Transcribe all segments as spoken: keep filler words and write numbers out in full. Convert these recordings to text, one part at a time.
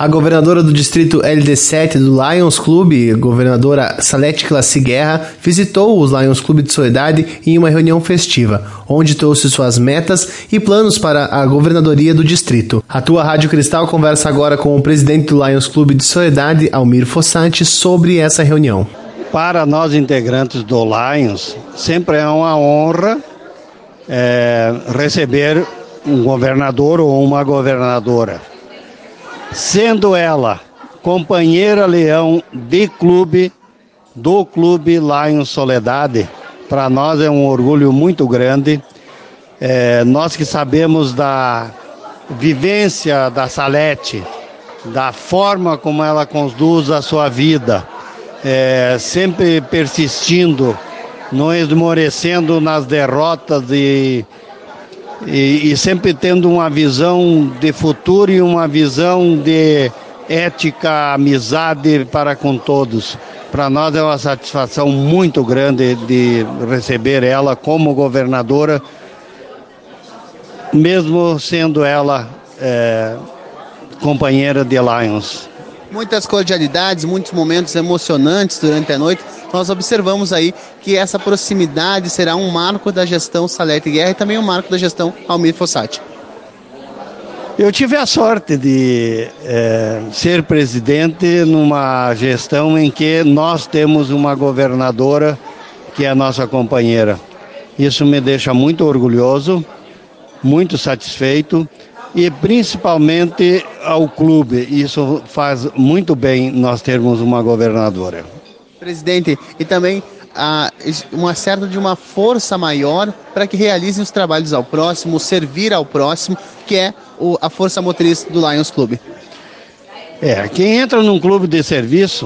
A governadora do distrito L D sete do Lions Clube, governadora Salete Classi Guerra, visitou os Lions Clube de Soledade em uma reunião festiva, onde trouxe suas metas e planos para a governadoria do distrito. A tua Rádio Cristal conversa agora com o presidente do Lions Clube de Soledade, Almir Fossati, sobre essa reunião. Para nós integrantes do Lions, sempre é uma honra é, receber um governador ou uma governadora. Sendo ela companheira leão de clube, do Clube Lions Soledade, para nós é um orgulho muito grande. É, nós que sabemos da vivência da Salete, da forma como ela conduz a sua vida, é, sempre persistindo, não esmorecendo nas derrotas e E, e sempre tendo uma visão de futuro e uma visão de ética, amizade para com todos. Para nós é uma satisfação muito grande de receber ela como governadora, mesmo sendo ela é, companheira de Lions. Muitas cordialidades, muitos momentos emocionantes durante a noite. Nós observamos aí que essa proximidade será um marco da gestão Salete Guerra e também um marco da gestão Almir Fossati. Eu tive a sorte de é, ser presidente numa gestão em que nós temos uma governadora que é a nossa companheira. Isso me deixa muito orgulhoso, muito satisfeito. E principalmente ao clube, isso faz muito bem nós termos uma governadora. Presidente, e também ah, uma certa de uma força maior para que realizem os trabalhos ao próximo, servir ao próximo, que é o, a força motriz do Lions Clube. É, quem entra num clube de serviço,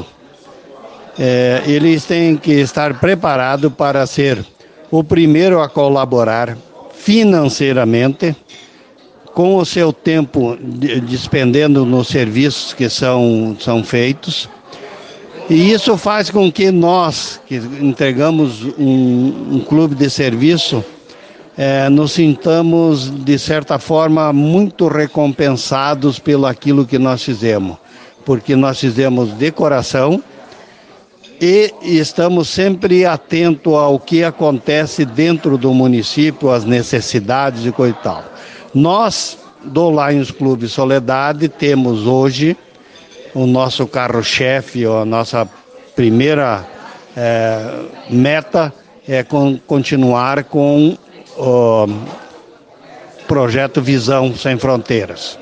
é, eles têm que estar preparados para ser o primeiro a colaborar financeiramente, com o seu tempo despendendo nos serviços que são, são feitos. E isso faz com que nós, que entregamos um, um clube de serviço, é, nos sintamos, de certa forma, muito recompensados pelo aquilo que nós fizemos. Porque nós fizemos de coração e estamos sempre atentos ao que acontece dentro do município, as necessidades e coisa e tal. Nós, do Lions Clube Soledade, temos hoje o nosso carro-chefe, a nossa primeira é, meta é com, continuar com o projeto Visão Sem Fronteiras.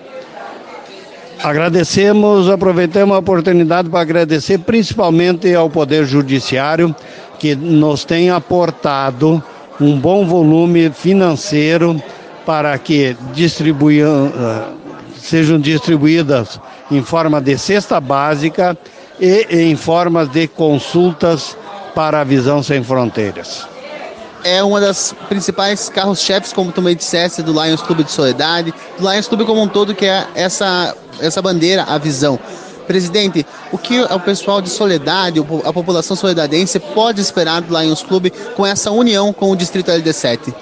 Agradecemos, aproveitamos a oportunidade para agradecer principalmente ao Poder Judiciário, que nos tem aportado um bom volume financeiro para que distribuam, sejam distribuídas em forma de cesta básica e em formas de consultas para a Visão Sem Fronteiras. É uma das principais carros-chefes, como tu me disseste, do Lions Clube de Soledade, do Lions Clube como um todo, que é essa, essa bandeira, a visão. Presidente, o que o pessoal de Soledade, a população soledadense pode esperar do Lions Clube com essa união com o distrito L D sete?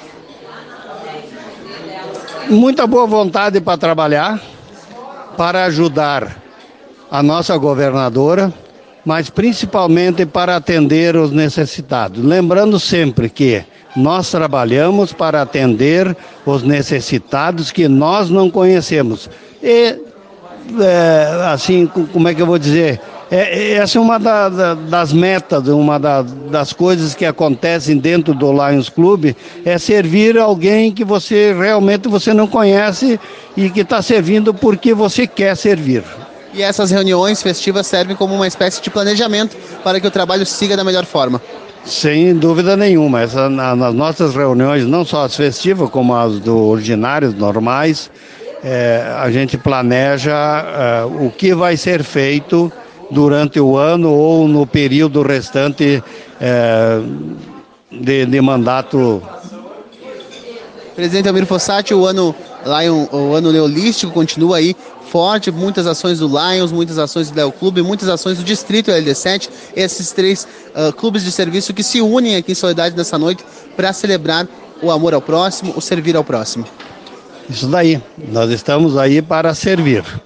Muita boa vontade para trabalhar, para ajudar a nossa governadora, mas principalmente para atender os necessitados. Lembrando sempre que nós trabalhamos para atender os necessitados que nós não conhecemos. E, é, assim, como é que eu vou dizer? É, essa é uma da, da, das metas, uma da, das coisas que acontecem dentro do Lions Clube, é servir alguém que você realmente você não conhece e que está servindo porque você quer servir. E essas reuniões festivas servem como uma espécie de planejamento para que o trabalho siga da melhor forma? Sem dúvida nenhuma. Essa, na, nas nossas reuniões, não só as festivas, como as do ordinários, normais, é, a gente planeja é, o que vai ser feito durante o ano ou no período restante é, de, de mandato. Presidente Almir Fossati, o ano, Lion, o ano neolístico continua aí forte, muitas ações do Lions, muitas ações do Del Clube, muitas ações do Distrito L D sete, esses três uh, clubes de serviço que se unem aqui em Soledade nessa noite para celebrar o amor ao próximo, o servir ao próximo. Isso daí, nós estamos aí para servir.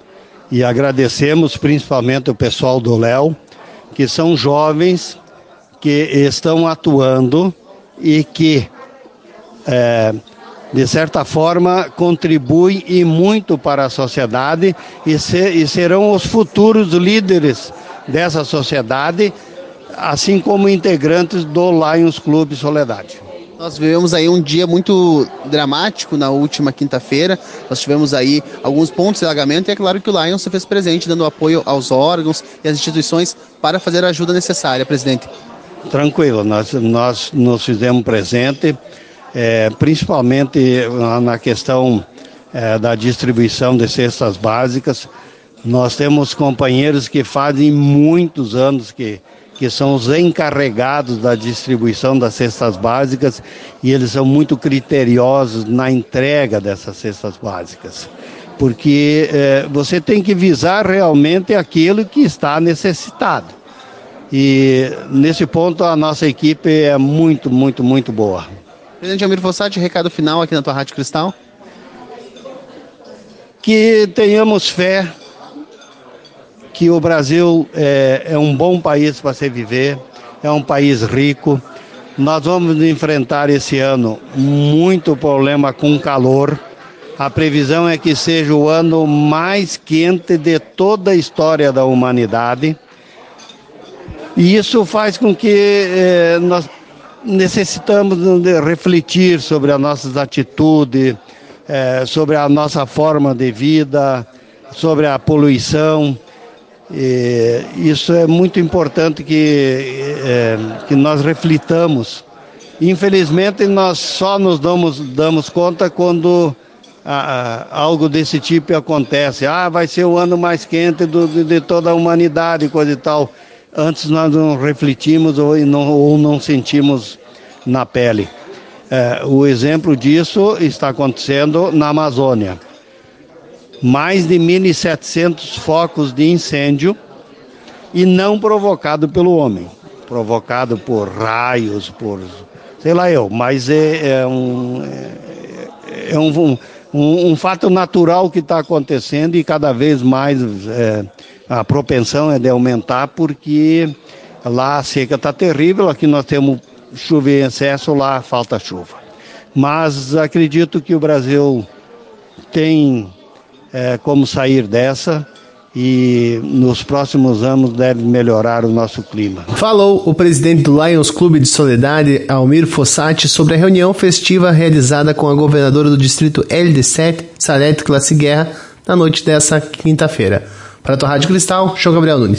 E agradecemos principalmente o pessoal do Léo, que são jovens que estão atuando e que, é, de certa forma, contribuem e muito para a sociedade e, se, e serão os futuros líderes dessa sociedade, assim como integrantes do Lions Clube Soledade. Nós vivemos aí um dia muito dramático na última quinta-feira. Nós tivemos aí alguns pontos de alagamento e é claro que o Lions se fez presente, dando apoio aos órgãos e às instituições para fazer a ajuda necessária, presidente. Tranquilo, nós, nós nos fizemos presente, é, principalmente na questão é, da distribuição de cestas básicas. Nós temos companheiros que fazem muitos anos que que são os encarregados da distribuição das cestas básicas e eles são muito criteriosos na entrega dessas cestas básicas, porque eh, você tem que visar realmente aquilo que está necessitado. E nesse ponto a nossa equipe é muito, muito, muito boa. Presidente Almir Fossati, recado final aqui na tua Rádio Cristal. Que tenhamos fé que o Brasil é, é um bom país para se viver, é um país rico. Nós vamos enfrentar esse ano muito problema com calor. A previsão é que seja o ano mais quente de toda a história da humanidade. E isso faz com que é, nós necessitamos de refletir sobre as nossas atitudes, é, sobre a nossa forma de vida, sobre a poluição. E isso é muito importante que, é, que nós reflitamos. Infelizmente, nós só nos damos, damos conta quando a, a, algo desse tipo acontece. Ah, vai ser o ano mais quente do, de, de toda a humanidade, coisa e tal. Antes nós não refletimos ou não, ou não sentimos na pele. É, o exemplo disso está acontecendo na Amazônia. Mais de mil e setecentos focos de incêndio e não provocado pelo homem, provocado por raios, por sei lá eu, mas é, é, um, é, é um, um, um fato natural que está acontecendo e cada vez mais é, a propensão é de aumentar porque lá a seca está terrível, aqui nós temos chuva em excesso, lá falta chuva. Mas acredito que o Brasil tem É, como sair dessa e nos próximos anos deve melhorar o nosso clima. Falou o presidente do Lions Clube de Soledade, Almir Fossati, sobre a reunião festiva realizada com a governadora do distrito L D sete, Salete Classe Guerra, na noite dessa quinta-feira. Para a tua Rádio Cristal, João Gabriel Nunes.